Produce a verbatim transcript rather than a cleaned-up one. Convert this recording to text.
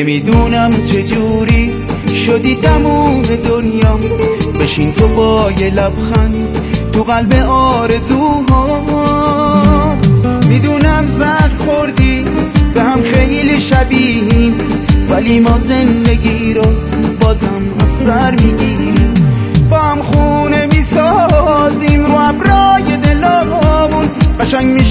نمیدونم چجوری شدی تموم دنیا. بشین تو با یه لبخند تو قلب آرزوها. میدونم زخم خوردی به هم خیلی شبیهیم، ولی ما زندگی رو بازم از سر میگیریم. با هم خونه میسازیم رو ابرای دلامون، قشنگ